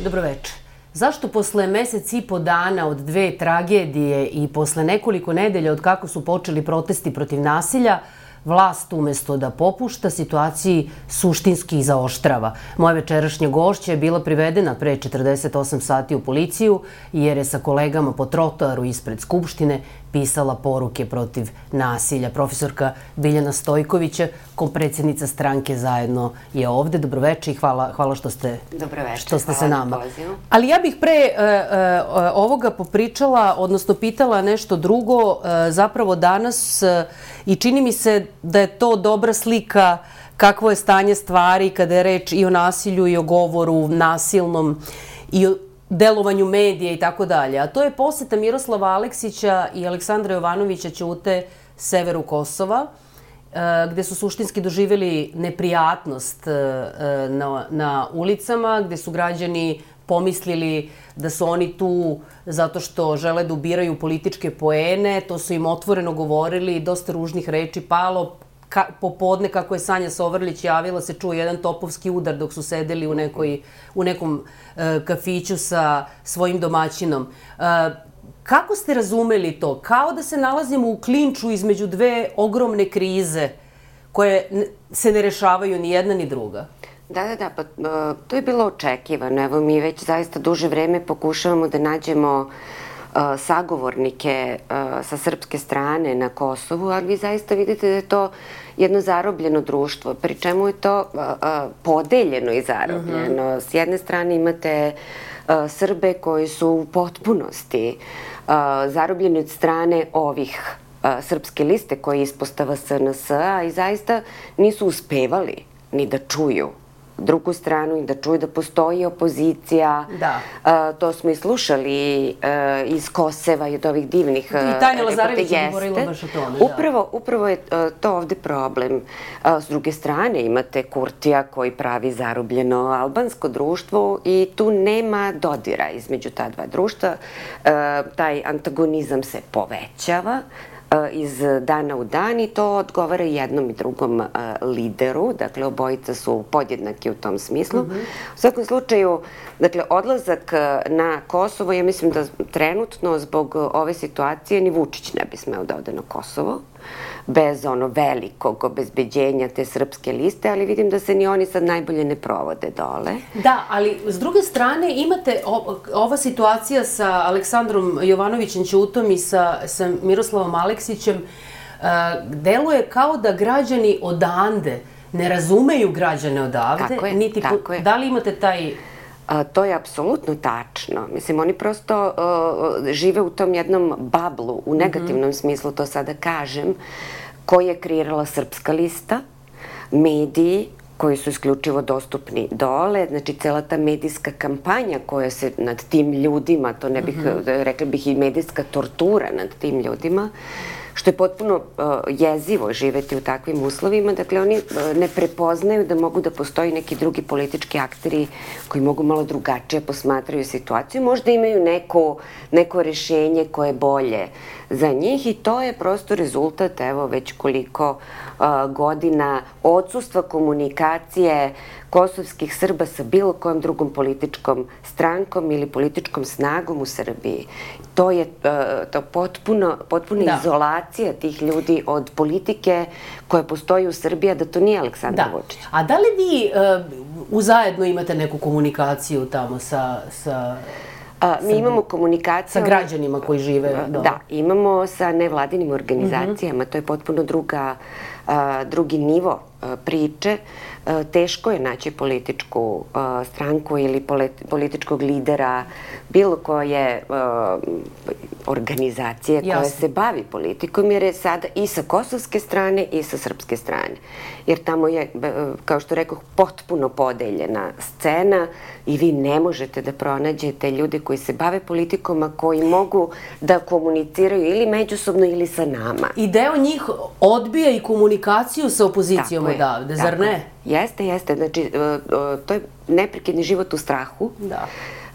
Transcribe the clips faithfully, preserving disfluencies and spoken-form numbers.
Dobroveče. Zašto posle mesec i po dana od dve tragedije i posle nekoliko nedelja od kako su počeli protesti protiv nasilja, vlast umesto da popušta, situaciji suštinski zaoštrava? Moja večerašnja gošća je bila privedena pre četrdeset osam sati u policiju jer je sa kolegama po trotoaru ispred Skupštine pisala poruke protiv nasilja. Profesorka Biljana Stojkovića, kompredsjednica stranke Zajedno, je ovde. Dobroveče i hvala, hvala što ste, što ste sa nama. Ali ja bih pre e, e, ovoga popričala, odnosno pitala nešto drugo, e, zapravo danas e, i čini mi se da je to dobra slika kakvo je stanje stvari kada je reč i o nasilju i o govoru nasilnom i o delovanju medija i tako dalje. A to je poseta Miroslava Aleksića i Aleksandra Jovanovića Ćute severu Kosova, gde su suštinski doživjeli neprijatnost na, na ulicama, gde su građani pomislili da su oni tu zato što žele da ubiraju političke poene. To su im otvoreno govorili, dosta ružnih reči palo. Ka, popodne, kako je Sanja Sovrlić javila, se čuo jedan topovski udar dok su sedeli u, nekoj, u nekom e, kafiću sa svojim domaćinom. E, kako ste razumeli to? Kao da se nalazimo u klinču između dve ogromne krize koje se ne rešavaju ni jedna ni druga. Da, da, da, pa to je bilo očekivano. Evo, mi već zaista duže vreme pokušavamo da nađemo sagovornike sa srpske strane na Kosovu, ali vi zaista vidite da je to jedno zarobljeno društvo, pri čemu je to podeljeno i zarobljeno. S jedne strane imate Srbe koji su u potpunosti zarobljeni od strane ovih srpske liste koje je ispostava S N S-a i zaista nisu uspevali ni da čuju drugu stranu i da čuju da postoji opozicija. Da. Uh, to smo i slušali uh, iz Koseva i od ovih divnih uh, I Tanja Lazarević je govorila baš o tome. Upravo, da. upravo je uh, to ovde problem. Uh, s druge strane imate Kurtija koji pravi zarobljeno albansko društvo i tu nema dodira između ta dva društva. Uh, taj antagonizam se povećava iz dana u dan i to odgovara jednom i drugom uh, lideru, dakle obojica su podjednaki u tom smislu. Mm-hmm. U svakom slučaju, dakle, odlazak na Kosovo, ja mislim da trenutno zbog ove situacije ni Vučić ne bi smeo da ode na Kosovo bez ono velikog obezbeđenja te srpske liste, ali vidim da se ni oni sad najbolje ne provode dole. Da, ali s druge strane imate o, ova situacija sa Aleksandrom Jovanovićem Ćutom i sa, sa Miroslavom Aleksićem, uh, deluje kao da građani odande ne razumeju građane odavde. Tako je, niti tako po, je. Da li imate taj... A, to je apsolutno tačno. Mislim, oni prosto uh, žive u tom jednom bablu, u negativnom mm-hmm. smislu, to sada kažem, koji je kreirala srpska lista, mediji koji su isključivo dostupni dole, znači cela ta medijska kampanja koja se nad tim ljudima, to ne bih, mm-hmm. rekla bih i medijska tortura nad tim ljudima, što je potpuno uh, jezivo živeti u takvim uslovima. Dakle, oni uh, ne prepoznaju da mogu da postoji neki drugi politički akteri koji mogu malo drugačije posmatraju situaciju. Možda imaju neko, neko rešenje koje je bolje za njih i to je prosto rezultat, evo, već koliko uh, godina odsustva komunikacije kosovskih Srba sa bilo kojom drugom političkom strankom ili političkom snagom u Srbiji. To je uh, to potpuno, potpuna da. izolacija tih ljudi od politike koja postoji u Srbiji, da to nije Aleksandar da. Vučić. A da li vi uh, u Zajedno imate neku komunikaciju tamo sa... sa... A, mi imamo komunikaciju... Sa građanima koji žive... Da, da imamo sa nevladinim organizacijama. Mm-hmm. To je potpuno druga, a, drugi nivo a, priče. A, teško je naći političku a, stranku ili politi, političkog lidera bilo koje a, organizacije Jasne. koja se bavi politikom, jer je sada i sa kosovske strane i sa srpske strane. Jer tamo je, kao što rekoh, potpuno podeljena scena i vi ne možete da pronađete ljude koji se bave politikom, a koji mogu da komuniciraju ili međusobno ili sa nama. I deo njih odbija i komunikaciju sa opozicijom odavde, zar ne? Je. Jeste, jeste. Znači, to je neprekidni život u strahu. Da.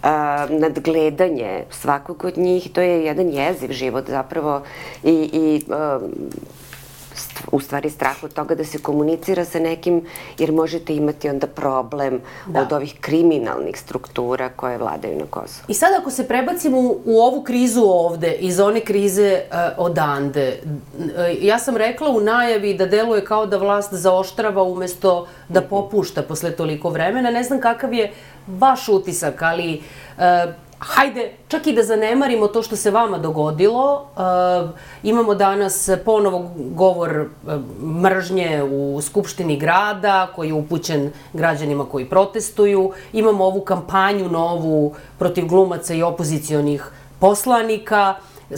Nadgledanje svakog od njih, to je jedan jeziv život zapravo i, i u stvari strah od toga da se komunicira sa nekim, jer možete imati onda problem od ovih kriminalnih struktura koje vladaju na Kosovu. I sad ako se prebacimo u ovu krizu ovde, iz one krize odande, ja sam rekla u najavi da deluje kao da vlast zaoštrava umesto da popušta posle toliko vremena. Ne znam kakav je vaš utisak, ali hajde, čak i da zanemarimo to što se vama dogodilo. Imamo danas ponovo govor mržnje u Skupštini grada koji je upućen građanima koji protestuju. Imamo ovu kampanju novu protiv glumaca i opozicionih poslanika.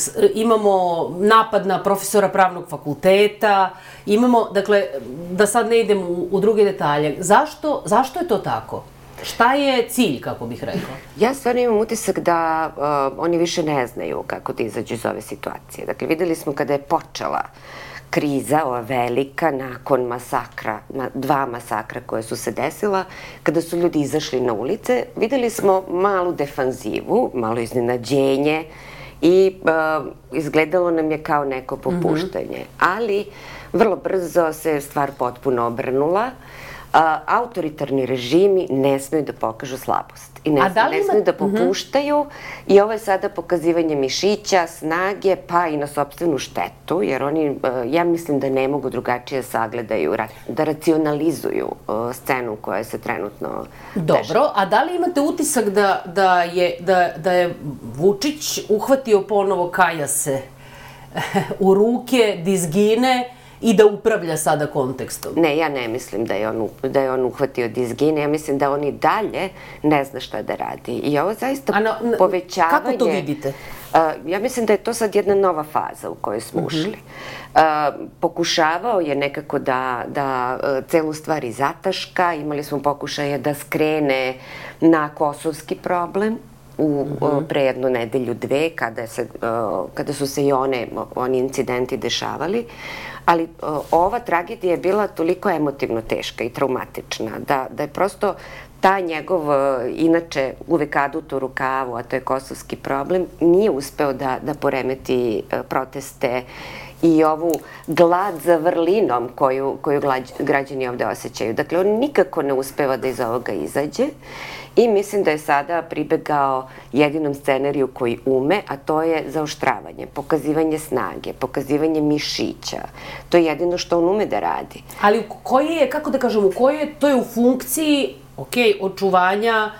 Imamo napad na profesora pravnog fakulteta. Imamo, dakle, da sad ne idem u druge detalje. Zašto, zašto je to tako? Šta je cilj, kako bih rekla? Ja stvarno imam utisak da uh, oni više ne znaju kako da izađu iz ove situacije. Dakle, videli smo kada je počela kriza, ova velika, nakon masakra, dva masakra koje su se desila, kada su ljudi izašli na ulice, videli smo malu defanzivu, malo iznenađenje i uh, izgledalo nam je kao neko popuštanje. Mm-hmm. Ali vrlo brzo se stvar potpuno obrnula. A, autoritarni režimi ne smeju da pokažu slabost i ne, ne smeju da popuštaju i ovo je sada pokazivanje mišića, snage, pa i na sopstvenu štetu, jer oni, ja mislim da ne mogu drugačije sagledaju, da racionalizuju scenu koja se trenutno dešava. Dobro, a da li imate utisak da, da, je, da, da je Vučić uhvatio ponovo kajase u ruke, dizgine i da upravlja sada kontekstom? Ne, ja ne mislim da je on, da je on uhvatio dizgine. Ja mislim da on i dalje ne zna šta da radi. I ovo zaista a na, na, povećavanje... Kako to vidite? Uh, ja mislim da je to sad jedna nova faza u kojoj smo uh-huh. ušli. Uh, pokušavao je nekako da, da uh, celu stvari zataška. Imali smo pokušaje da skrene na kosovski problem u uh-huh. pre jednu nedelju, dve, kada, se, uh, kada su se i one, oni incidenti dešavali. Ali uh, ova tragedija je bila toliko emotivno teška i traumatična da, da je prosto ta njegov, uh, inače uvek adut u rukavu, a to je kosovski problem, nije uspeo da, da poremeti uh, proteste i ovu glad za vrlinom koju, koju građani ovde osjećaju. Dakle, on nikako ne uspeva da iz ovoga izađe i mislim da je sada pribegao jedinom scenariju koji ume, a to je zaoštravanje, pokazivanje snage, pokazivanje mišića. To je jedino što on ume da radi. Ali koji je, kako da kažem, u kojoj je, to je u funkciji, ok, očuvanja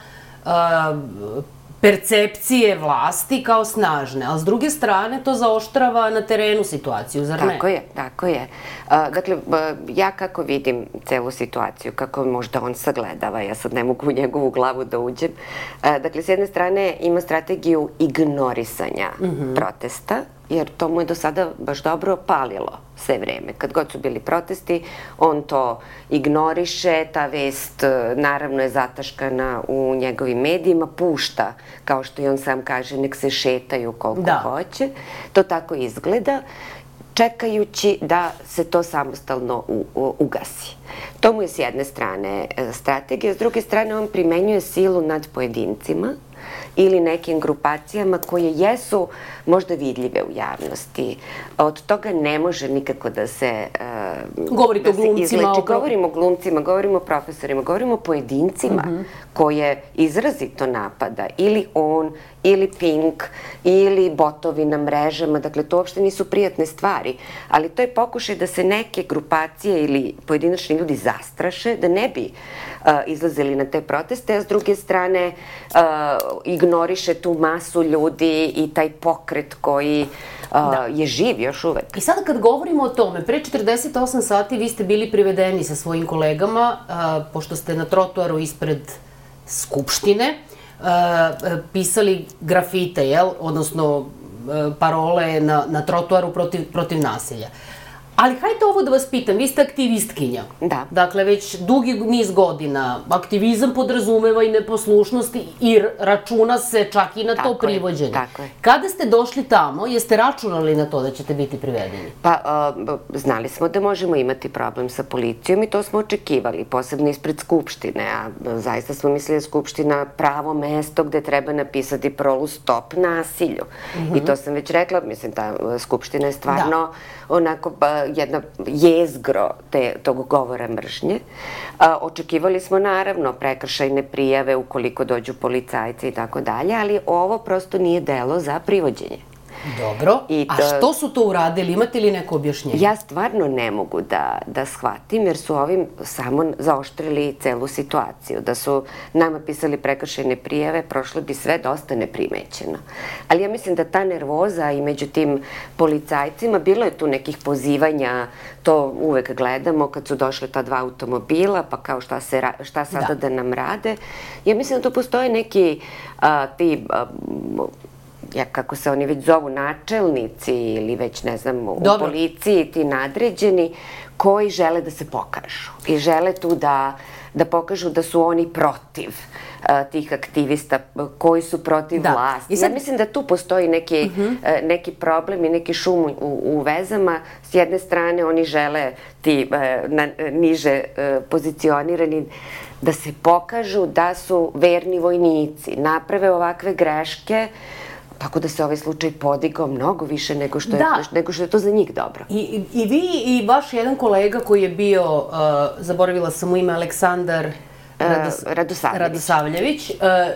uh, percepcije vlasti kao snažne, ali s druge strane to zaoštrava na terenu situaciju, zar ne? Tako je, tako je. Uh, dakle, uh, ja kako vidim celu situaciju, kako možda on sagledava, ja sad ne mogu u njegovu glavu da uđem. Uh, dakle, s jedne strane ima strategiju ignorisanja mm-hmm. protesta, jer to mu je do sada baš dobro palilo sve vreme. Kad god su bili protesti, on to ignoriše, ta vest naravno je zataškana u njegovim medijima, pušta, kao što i on sam kaže, nek se šetaju koliko da. hoće. To tako izgleda, čekajući da se to samostalno u, u, ugasi. To mu je s jedne strane strategija, s druge strane on primenjuje silu nad pojedincima ili nekim grupacijama koje jesu možda vidljive u javnosti. Od toga ne može nikako da se uh, Govorite da o glumcima. Izleči. Govorimo o glumcima, govorimo o profesorima, govorimo o pojedincima uh-huh. koje izrazito napada. Ili on, ili Pink, ili botovi na mrežama. Dakle, to uopšte nisu prijatne stvari. Ali to je pokušaj da se neke grupacije ili pojedinačni ljudi zastraše, da ne bi uh, izlazili na te proteste, a s druge strane uh, ignoriše tu masu ljudi i taj pokret koji uh, da. je živ još uvek. I sada kad govorimo o tome, pre četrdeset osam sati vi ste bili privedeni sa svojim kolegama, uh, pošto ste na trotoaru ispred Skupštine, uh, pisali grafite, jel? Odnosno uh, parole na, na trotoaru protiv, protiv nasilja. Ali hajde ovo da vas pitam, vi ste aktivistkinja. Da. Dakle, već dugi niz godina. Aktivizam podrazumeva i neposlušnost i računa se čak i na to privođenje. Tako je. Kada ste došli tamo, jeste računali na to da ćete biti privedeni? Pa, uh, znali smo da možemo imati problem sa policijom i to smo očekivali, posebno ispred Skupštine. A zaista smo mislili da je Skupština pravo mesto gde treba napisati prolu stop nasilju. Mm-hmm. I to sam već rekla, mislim, ta Skupština je stvarno da. onako... Pa, jedna jezgro te, tog govora mržnje. Očekivali smo naravno prekršajne prijave ukoliko dođu policajci i tako dalje, ali ovo prosto nije delo za privođenje. Dobro, a što su to uradili? Imate li neko objašnjenje? Ja stvarno ne mogu da, da shvatim, jer su ovim samo zaoštrili celu situaciju. Da su nama pisali prekršajne prijave, prošlo bi sve dosta neprimećeno. Ali ja mislim da ta nervoza i među tim policajcima, bilo je tu nekih pozivanja, to uvek gledamo kad su došle ta dva automobila, pa kao šta, se, šta sada da. da nam rade. Ja mislim da tu postoje neki a, ti... A, ja, kako se oni već zovu, načelnici ili već, ne znam, u Dobro. policiji, ti nadređeni, koji žele da se pokažu i žele tu da, da pokažu da su oni protiv uh, tih aktivista, koji su protiv da. vlasti. Sad... Ja mislim da tu postoji neki, uh -huh. uh, neki problem i neki šum u, u vezama. S jedne strane oni žele ti uh, na, niže uh, pozicionirani da se pokažu da su verni vojnici, naprave ovakve greške, tako da se ovaj slučaj podigao mnogo više nego što je, da. nego što je to za njih dobro. I, i vi i vaš jedan kolega koji je bio, uh, zaboravila sam mu ime, Aleksandar Rados, uh, Radosavljević, Radosavljević uh,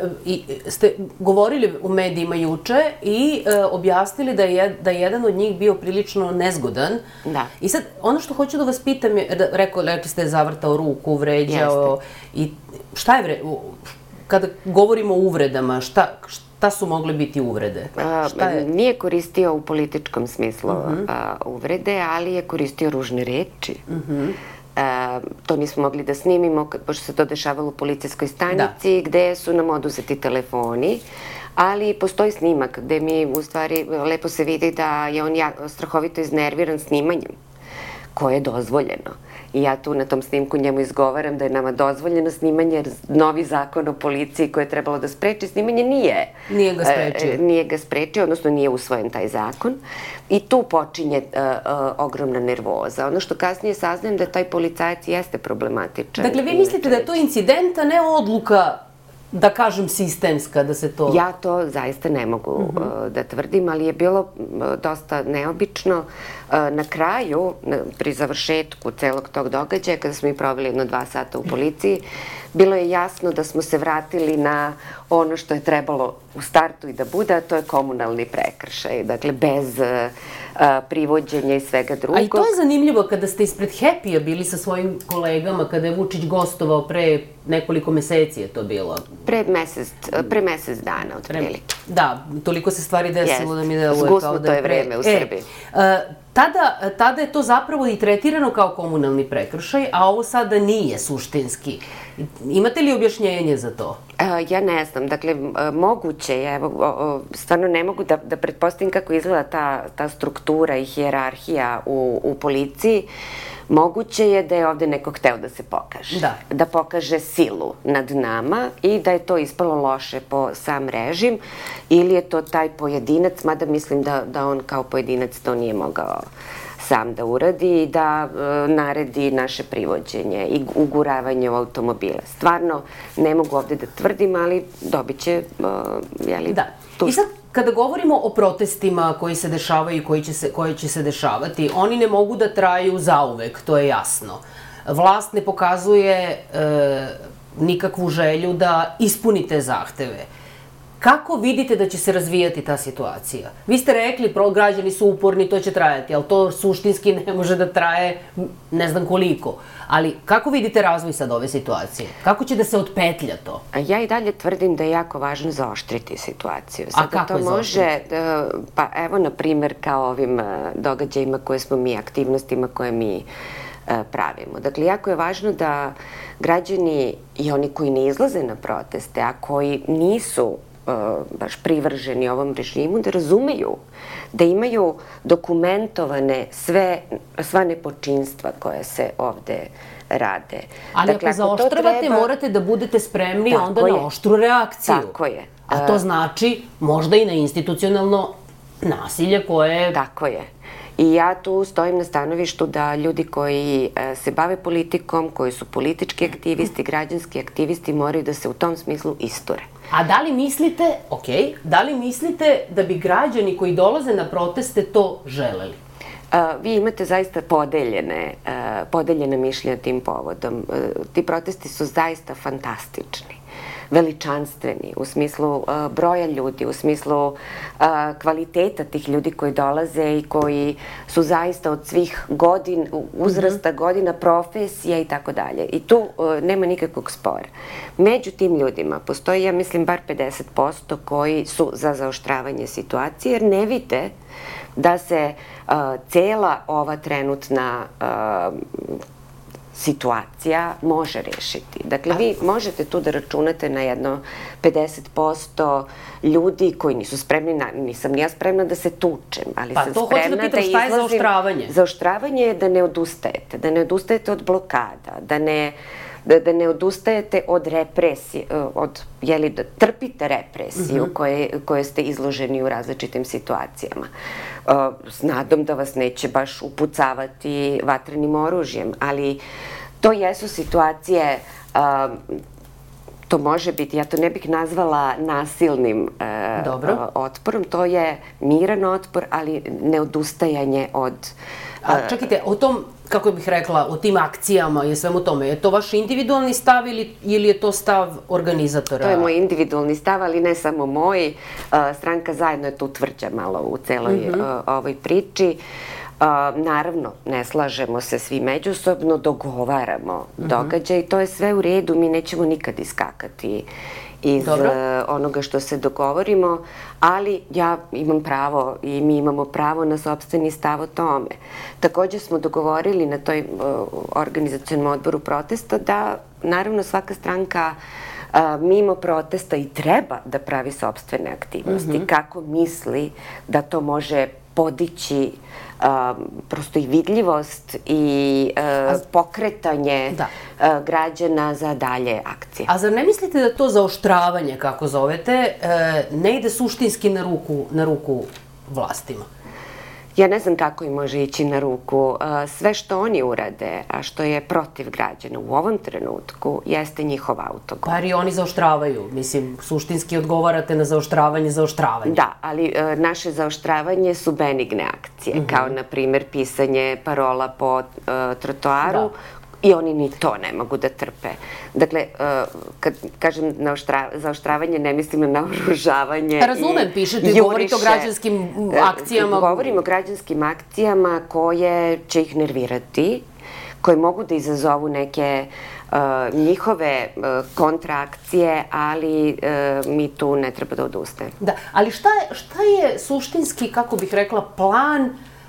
i ste govorili u medijima juče i uh, objasnili da je, da je jedan od njih bio prilično nezgodan. Da. I sad, ono što hoću da vas pitam je, rekao, rekli ste, zavrtao ruku, vređao. I šta je vre... Kada govorimo o uvredama, šta... Šta su mogle biti uvrede? Šta je? Nije koristio u političkom smislu uh -huh. a, uvrede, ali je koristio ružne reči. Uh -huh. a, to nismo mogli da snimimo, pošto se to dešavalo u policijskoj stanici, da. gde su nam oduzeti telefoni. Ali postoji snimak gde mi, u stvari, lepo se vidi da je on ja, strahovito iznerviran snimanjem, koje je dozvoljeno. I ja tu na tom snimku njemu izgovaram da je nama dozvoljeno snimanje, jer novi zakon o policiji koji je trebalo da spreči snimanje nije... Nije ga sprečio. E, nije ga sprečio, odnosno nije usvojen taj zakon. I tu počinje e, e, ogromna nervoza. Ono što kasnije saznajem da taj policajac jeste problematičan. Dakle, vi mislite da je to incident, a ne odluka, da kažem, sistemska, da se to... Ja to zaista ne mogu uh -huh. da tvrdim, ali je bilo dosta neobično. Na kraju, pri završetku celog tog događaja, kada smo i proveli jedno dva sata u policiji, bilo je jasno da smo se vratili na ono što je trebalo u startu i da bude, a to je komunalni prekršaj. Dakle, bez a, privođenja i svega drugog. A i to je zanimljivo kada ste ispred Happy-a bili sa svojim kolegama, kada je Vučić gostovao pre nekoliko meseci je to bilo. Pre mesec, pre mesec dana, otprilike. Da, toliko se stvari desilo da mi deluje kao da je pre... vreme u Srbiji. E, tada, tada je to zapravo i tretirano kao komunalni prekršaj, a ovo sada nije suštinski. Imate li objašnjenje za to? Ja ne znam. Dakle, moguće je, evo, stvarno ne mogu da, da pretpostavim kako izgleda ta, ta struktura i hijerarhija u, u policiji. Moguće je da je ovde neko hteo da se pokaže. Da. Da pokaže silu nad nama i da je to ispalo loše po sam režim, ili je to taj pojedinac, mada mislim da, da on kao pojedinac to nije mogao sam da uradi i da e, naredi naše privođenje i uguravanje u automobile. Stvarno ne mogu ovde da tvrdim, ali dobit će, e, jeli, da. tu... I sad, kada govorimo o protestima koji se dešavaju i koji će se, koji će se dešavati, oni ne mogu da traju zauvek, to je jasno. Vlast ne pokazuje e, nikakvu želju da ispuni te zahteve. Kako vidite da će se razvijati ta situacija? Vi ste rekli, građani su uporni, to će trajati, ali to suštinski ne može da traje ne znam koliko. Ali kako vidite razvoj sad ove situacije? Kako će da se otpetlja to? Ja i dalje tvrdim da je jako važno zaoštriti situaciju. A kako je zaoštriti? Pa evo, na primjer, kao ovim događajima koje smo mi, aktivnostima koje mi pravimo. Dakle, jako je važno da građani i oni koji ne izlaze na proteste, a koji nisu baš privrženi ovom režimu, da razumeju, da imaju dokumentovane sve, sva nepočinstva koje se ovde rade. Ali dakle, ako zaoštravate, treba... morate da budete spremni tako onda je. na oštru reakciju. Tako je. A to znači možda i na institucionalno nasilje koje... Tako je. I ja tu stojim na stanovištu da ljudi koji se bave politikom, koji su politički aktivisti, građanski aktivisti, moraju da se u tom smislu isture. A da li mislite, ok, da li mislite da bi građani koji dolaze na proteste to želeli? vi imate zaista podeljene, podeljene mišljenja tim povodom. Ti protesti su zaista fantastični, veličanstveni u smislu broja ljudi, u smislu kvaliteta tih ljudi koji dolaze i koji su zaista od svih godina, uzrasta, godina, profesija i tako dalje. I tu nema nikakvog spora. Među tim ljudima postoji, ja mislim, bar pedeset posto koji su za zaoštravanje situacije, jer ne vide da se cela ova trenutna situacija može rešiti. Dakle, vi možete tu da računate na jedno pedeset posto ljudi koji nisu spremni, nisam ni ja spremna da se tučem, ali sam spremna da izlazim. Šta je zaoštravanje? Zaoštravanje je da ne odustajete, da ne odustajete od blokada, da ne da, da ne odustajete od represije, od, jeli, da trpite represiju uh-huh. koje, koje ste izloženi u različitim situacijama. Uh, s nadom da vas neće baš upucavati vatrenim oružjem, ali to jesu situacije, uh, to može biti, ja to ne bih nazvala nasilnim uh, otporom, to je miran otpor, ali neodustajanje od... Uh, A čekajte, o tom, kako bih rekla, o tim akcijama i svemu tome, je to vaš individualni stav ili, ili je to stav organizatora? To je moj individualni stav, ali ne samo moj. Uh, stranka Zajedno je tu tvrđa malo u celoj mm-hmm. uh, ovoj priči. Uh, naravno, ne slažemo se svi međusobno, dogovaramo mm-hmm. događaj i to je sve u redu, mi nećemo nikad iskakati iz uh, onoga što se dogovorimo, ali ja imam pravo i mi imamo pravo na sopstveni stav o tome. Takođe smo dogovorili na toj uh, organizacionom odboru protesta da naravno svaka stranka uh, mimo protesta i treba da pravi sopstvene aktivnosti, mm-hmm. kako misli da to može podići uh, prosto i vidljivost i uh, pokretanje da. uh, građana za dalje akcije. A zar ne mislite da to zaoštravanje, kako zovete, uh, ne ide suštinski na ruku, na ruku vlastima? Ja ne znam kako im može ići na ruku. Sve što oni urade, a što je protiv građana u ovom trenutku, jeste njihov autogol. Pa i oni zaoštravaju. Mislim, suštinski odgovarate na zaoštravanje, zaoštravanje. Da, ali naše zaoštravanje su benigne akcije, uh-huh. kao na primjer pisanje parola po uh, trotoaru, da. I oni ni to ne mogu da trpe. Dakle, kad kažem zaoštravanje, ne mislim na naoružavanje. Razumem, pišete i govorite o građanskim akcijama. Govorim o građanskim akcijama koje će ih nervirati, koje mogu da izazovu neke njihove kontraakcije, ali mi tu ne treba da odustajemo. Da, ali šta je, šta je suštinski, kako bih rekla, plan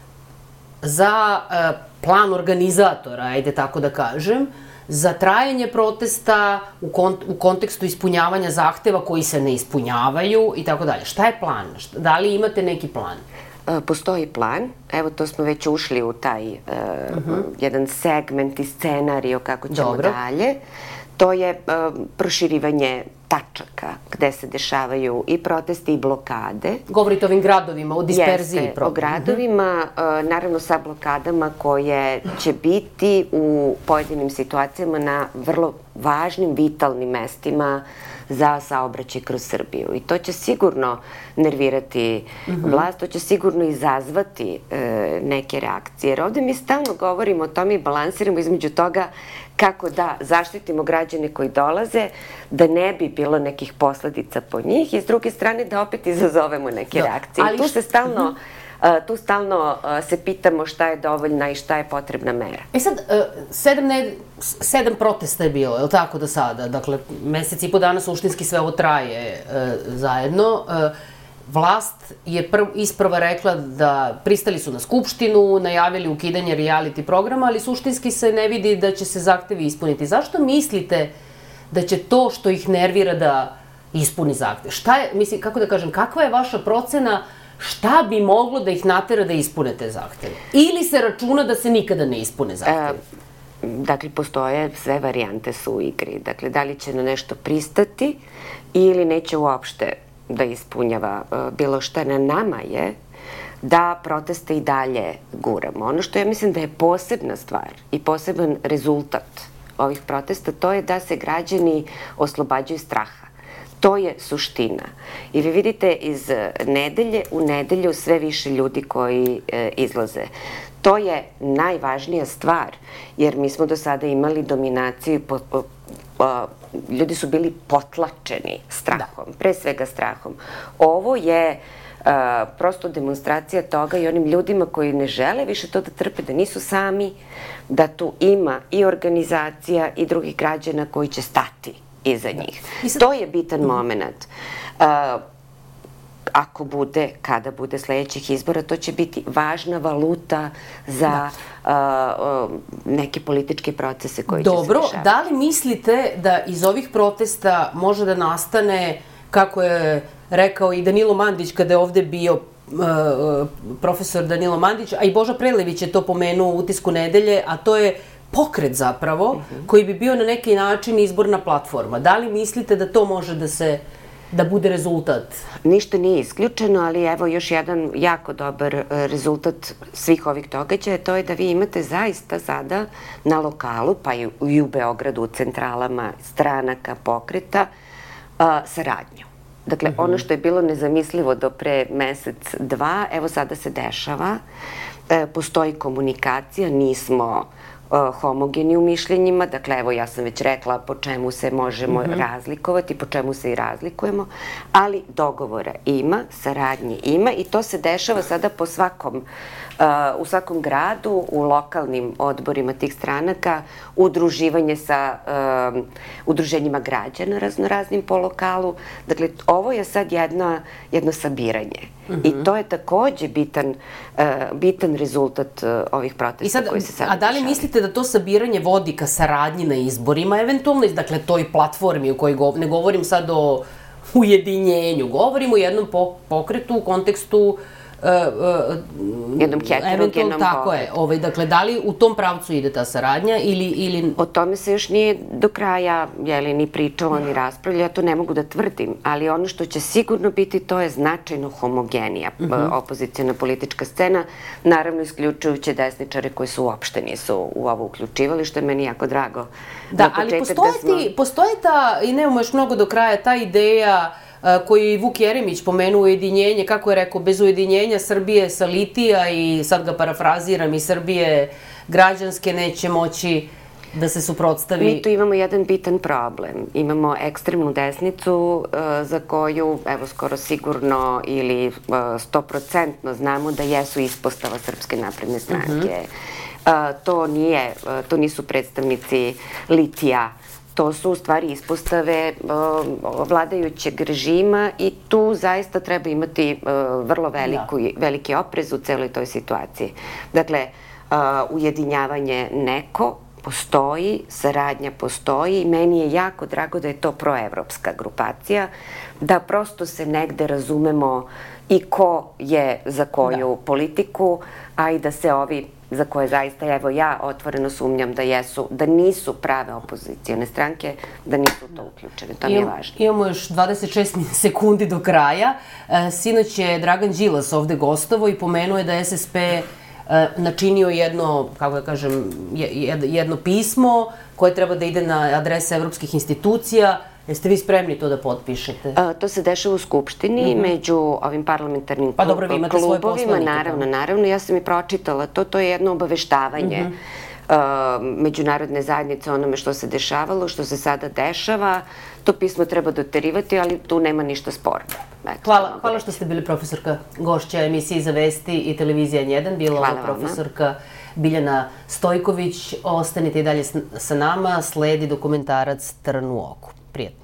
za plan organizatora, ajde tako da kažem, za trajanje protesta u, kont u kontekstu ispunjavanja zahteva koji se ne ispunjavaju i tako dalje. Šta je plan? Da li imate neki plan? Postoji plan. Evo, to smo već ušli u taj uh, uh-huh. jedan segment i scenario kako ćemo Dobro. dalje. To je uh, proširivanje tačaka gde se dešavaju i protesti i blokade. Govorite o ovim gradovima, o disperziji. Jeste, o gradovima, uh, naravno sa blokadama koje će biti u pojedinim situacijama na vrlo važnim, vitalnim mestima za saobraćaj kroz Srbiju. I to će sigurno nervirati mm-hmm. vlast, to će sigurno izazvati e, neke reakcije. Jer ovde mi stalno govorimo o tome i balansiramo između toga kako da zaštitimo građane koji dolaze, da ne bi bilo nekih posledica po njih i s druge strane da opet izazovemo neke da. reakcije. Ali tu se stalno... Mm-hmm. Uh, tu stalno uh, se pitamo šta je dovoljna i šta je potrebna mera. E sad, uh, sedam, ne, sedam protesta je bilo, je li tako do sada? Dakle, mesec i po dana suštinski sve ovo traje uh, zajedno. Uh, vlast je prv, isprva rekla da pristali su na skupštinu, najavili ukidanje reality programa, ali suštinski se ne vidi da će se zahtevi ispuniti. Zašto mislite da će to što ih nervira da ispuni zahtev? Šta je, mislim, kako da kažem, kakva je vaša procena šta bi moglo da ih natera da ispune te zahteve? Ili se računa da se nikada ne ispune zahteve? E, dakle, postoje sve varijante su u igri. Dakle, da li će na nešto pristati ili neće uopšte da ispunjava bilo šta. Na nama je da proteste i dalje guramo. Ono što ja mislim da je posebna stvar i poseban rezultat ovih protesta, to je da se građani oslobađaju straha. To je suština. I vi vidite iz nedelje u nedelju sve više ljudi koji e, izlaze. To je najvažnija stvar, jer mi smo do sada imali dominaciju, po, po, po, ljudi su bili potlačeni strahom, da. pre svega strahom. Ovo je Uh, prosto demonstracija toga i onim ljudima koji ne žele više to da trpe, da nisu sami, da tu ima i organizacija i drugih građana koji će stati iza njih. Sad... To je bitan mm. moment. Uh, ako bude, kada bude sledećih izbora, to će biti važna valuta za da. uh, uh, neke političke procese koji Dobro, će se dešavati. Da li mislite da iz ovih protesta može da nastane, kako je rekao i Danilo Mandić kada je ovde bio uh, profesor Danilo Mandić, a i Boža Prelević je to pomenuo u Utisku nedelje, a to je pokret zapravo, uh-huh. koji bi bio na neki način izborna platforma. Da li mislite da to može da se da bude rezultat? Ništa nije isključeno, ali evo još jedan jako dobar rezultat svih ovih događaja, to je da vi imate zaista sada na lokalu, pa i u Beogradu, u centralama stranaka, pokreta, uh, saradnju. Dakle, uh-huh. ono što je bilo nezamislivo do pre mesec, dva, evo sada se dešava. E, postoji komunikacija, nismo e, homogeni u mišljenjima. Dakle, evo ja sam već rekla po čemu se možemo uh-huh. razlikovati, po čemu se i razlikujemo, ali dogovora ima, saradnje ima i to se dešava sada po svakom Uh, u svakom gradu, u lokalnim odborima tih stranaka, udruživanje sa uh, udruženjima građana raznoraznim po lokalu. Dakle, ovo je sad jedna, jedno sabiranje. Uh-huh. I to je takođe bitan, uh, bitan rezultat uh, ovih protesta sad, koji se sad A da li dešavaju. mislite da to sabiranje vodi ka saradnji na izborima, eventualno, dakle, toj platformi u kojoj gov... ne govorim sad o ujedinjenju, govorim o jednom pokretu u kontekstu Uh, uh, jednom heterogenom tako je. Ovaj, dakle, da li u tom pravcu ide ta saradnja ili... ili... O tome se još nije do kraja jeli, ni pričalo, ni raspravljalo, ja to ne mogu da tvrdim, ali ono što će sigurno biti, to je značajno homogenija uh-huh. opozicijona politička scena, naravno isključujući desničare koji su uopšte nisu u ovo uključivali, što je meni jako drago. Da, ali postoje, da smo... ti, postoje ta, i nemamo još mnogo do kraja, ta ideja koji je Vuk Jeremić pomenuo ujedinjenje, kako je rekao, bez ujedinjenja Srbije sa litija i sad ga parafraziram i Srbije građanske neće moći da se suprotstavi. Mi tu imamo jedan bitan problem. Imamo ekstremnu desnicu uh, za koju, evo, skoro sigurno ili stoprocentno znamo da jesu ispostava Srpske napredne stranke. Uh-huh. Uh, to nije, uh, to nisu predstavnici litija. To su u stvari ispostave uh, vladajućeg režima i tu zaista treba imati uh, vrlo veliku, da. veliki oprez u celoj toj situaciji. Dakle, uh, ujedinjavanje neko postoji, saradnja postoji i meni je jako drago da je to proevropska grupacija, da prosto se negde razumemo i ko je za koju da. politiku, a i da se ovi za koje zaista, evo ja otvoreno sumnjam da jesu, da nisu prave opozicijone stranke, da nisu to uključene. To mi je važno. Imamo još dvadeset šest sekundi do kraja. Sinoć je Dragan Đilas ovde gostovo i pomenuo je da je S S P načinio jedno, kako da kažem, jedno pismo koje treba da ide na adrese evropskih institucija. Jeste vi spremni to da potpišete? A, to se dešava u Skupštini, mm-hmm. među ovim parlamentarnim pa, dobro, vi imate klubovima. Svoje poslanike, naravno, naravno. Ja sam i pročitala to. To je jedno obaveštavanje mm-hmm. uh, međunarodne zajednice onome što se dešavalo, što se sada dešava. To pismo treba doterivati, ali tu nema ništa sporno. Eto, hvala, hvala što ste bili profesorka gošća emisiji Za vesti i televizija N jedan. Bila ova profesorka Biljana Stojković. Ostanite i dalje sa nama. Sledi dokumentarac Trn u oku. Prijetno.